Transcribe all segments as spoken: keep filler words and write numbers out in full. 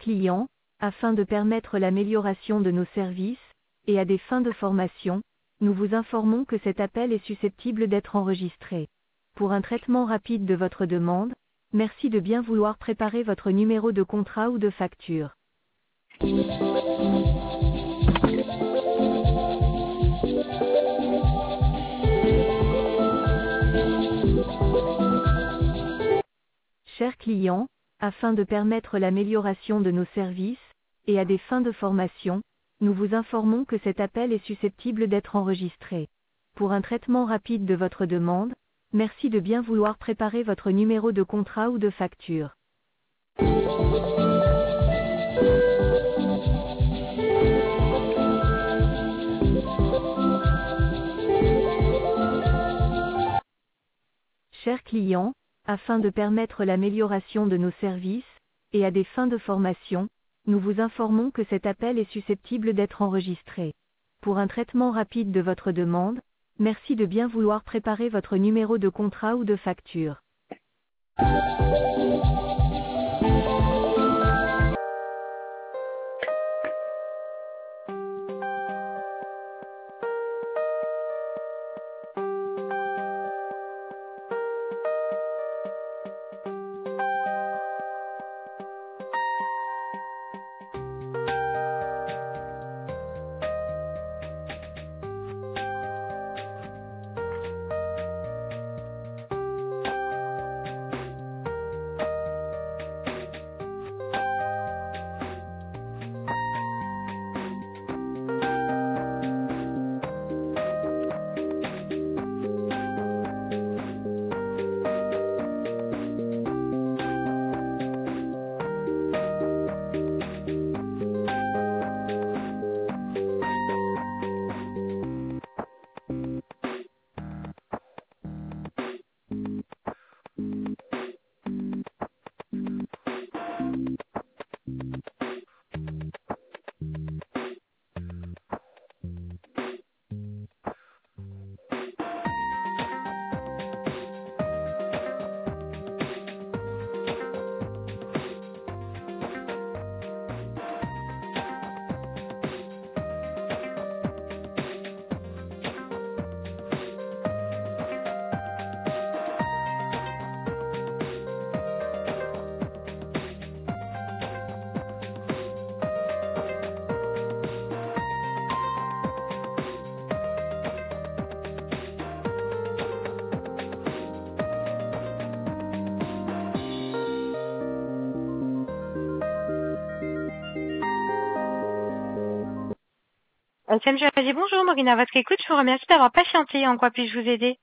client, afin de permettre l'amélioration de nos services, et à des fins de formation, nous vous informons que cet appel est susceptible d'être enregistré. Pour un traitement rapide de votre demande, merci de bien vouloir préparer votre numéro de contrat ou de facture. Chers clients, afin de permettre l'amélioration de nos services, et à des fins de formation, nous vous informons que cet appel est susceptible d'être enregistré. Pour un traitement rapide de votre demande, merci de bien vouloir préparer votre numéro de contrat ou de facture. Chers clients, afin de permettre l'amélioration de nos services, et à des fins de formation, nous vous informons que cet appel est susceptible d'être enregistré. Pour un traitement rapide de votre demande, merci de bien vouloir préparer votre numéro de contrat ou de facture. S M G A G, bonjour, Morgane, à votre écoute, je vous remercie d'avoir patienté. En quoi puis-je vous aider?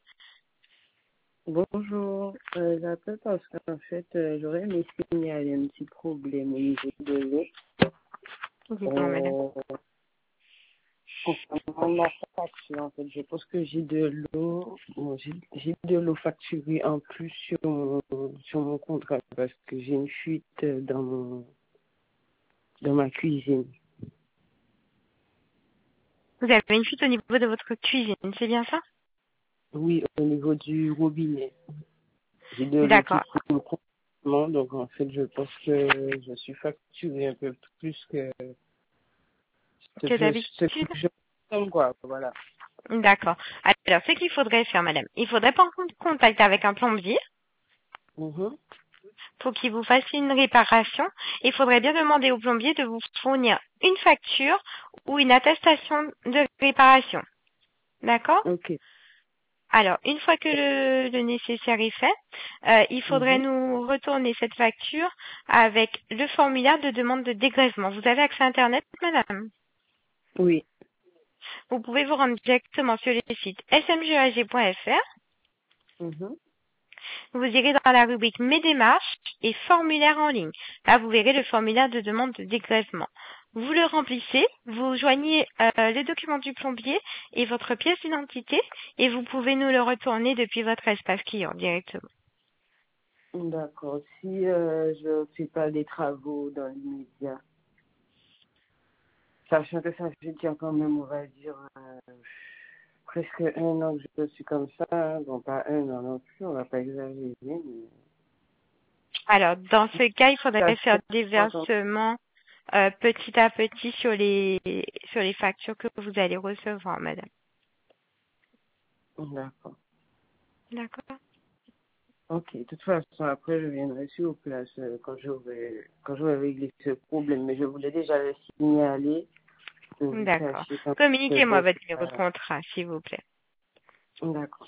Bonjour, euh, j'appelle parce qu'en fait, euh, j'aurais aimé signaler un petit problème au niveau de l'eau. Dites-moi, madame. Euh, concernant ma facture, en fait, je pense que j'ai de l'eau, bon, j'ai j'ai de l'eau facturée en plus sur mon, sur mon contrat parce que j'ai une fuite dans mon, dans ma cuisine. Vous avez une fuite au niveau de votre cuisine, c'est bien ça? Oui, au niveau du robinet. J'ai de l'eau qui D'accord. coule complètement, donc en fait, je pense que je suis facturée un peu plus que ce Que que je, ce d'habitude? que je consomme, quoi, voilà. D'accord. Alors, ce qu'il faudrait faire, madame, il faudrait prendre contact avec un plombier Mhm. pour qu'il vous fasse une réparation. Il faudrait bien demander au plombier de vous fournir une facture ou une attestation de réparation. D'accord? Ok. Alors, une fois que le, le nécessaire est fait, euh, il faudrait Mhm. nous retourner cette facture avec le formulaire de demande de dégrèvement. Vous avez accès à Internet, madame? Oui. Vous pouvez vous rendre directement sur le site s m g a g point f r. Mhm. Vous irez dans la rubrique Mes démarches et formulaire en ligne. Là, vous verrez le formulaire de demande de dégrèvement. Vous le remplissez, vous joignez euh, les documents du plombier et votre pièce d'identité et vous pouvez nous le retourner depuis votre espace client directement. D'accord. Si euh, je ne fais pas des travaux dans l'immédiat, sachant que ça fait déjà quand même, on va dire, euh, presque un an que je suis comme ça, hein. Bon, pas un an non plus, on va pas exagérer, mais Alors, dans ce cas, il faudrait ça faire fait des longtemps. versements euh, petit à petit sur les sur les factures que vous allez recevoir, madame. D'accord. D'accord. Ok, de toute façon, après, je viendrai sur place euh, quand j'aurai quand j'aurai réglé ce problème. Mais je voulais déjà le signaler, que vous D'accord. sachiez quand même Communiquez-moi que votre numéro de euh, contrat, s'il vous plaît. d'accord.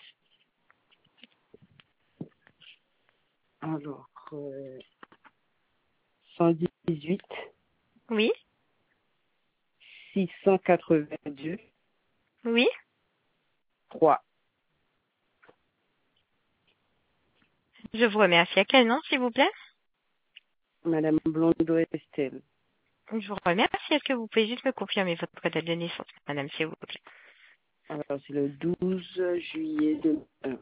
Alors, euh, cent dix-huit, Oui, six cent quatre-vingt-deux, oui. trois. Je vous remercie. À quel nom, s'il vous plaît? Madame Blondeau Estelle. Je vous remercie. Est-ce que vous pouvez juste me confirmer votre date de naissance, madame, s'il vous plaît? Alors, c'est le douze juillet deux mille un.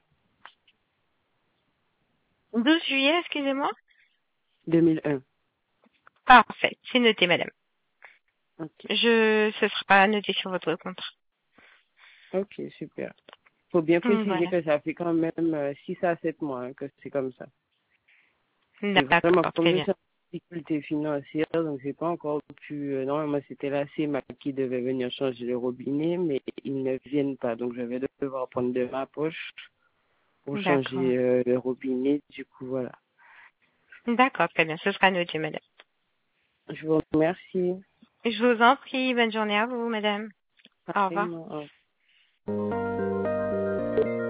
douze juillet, excusez-moi. deux mille un. Parfait. C'est noté, madame. Ok. Je, ce sera noté sur votre contrat. Ok, super. Faut bien préciser Voilà. que ça fait quand même euh, six à sept mois hein, que c'est comme ça. C'est vraiment D'accord, comme très je bien. suis en difficulté financière, donc j'ai pas encore pu. Euh, normalement, c'était la CEMA qui devait venir changer le robinet, mais ils ne viennent pas. Donc, je vais devoir prendre de ma poche pour D'accord. changer euh, le robinet. Du coup, voilà. D'accord, très bien. Ce sera noté, madame. Je vous remercie. Je vous en prie. Bonne journée à vous, madame. Au revoir. Pareillement. Au revoir.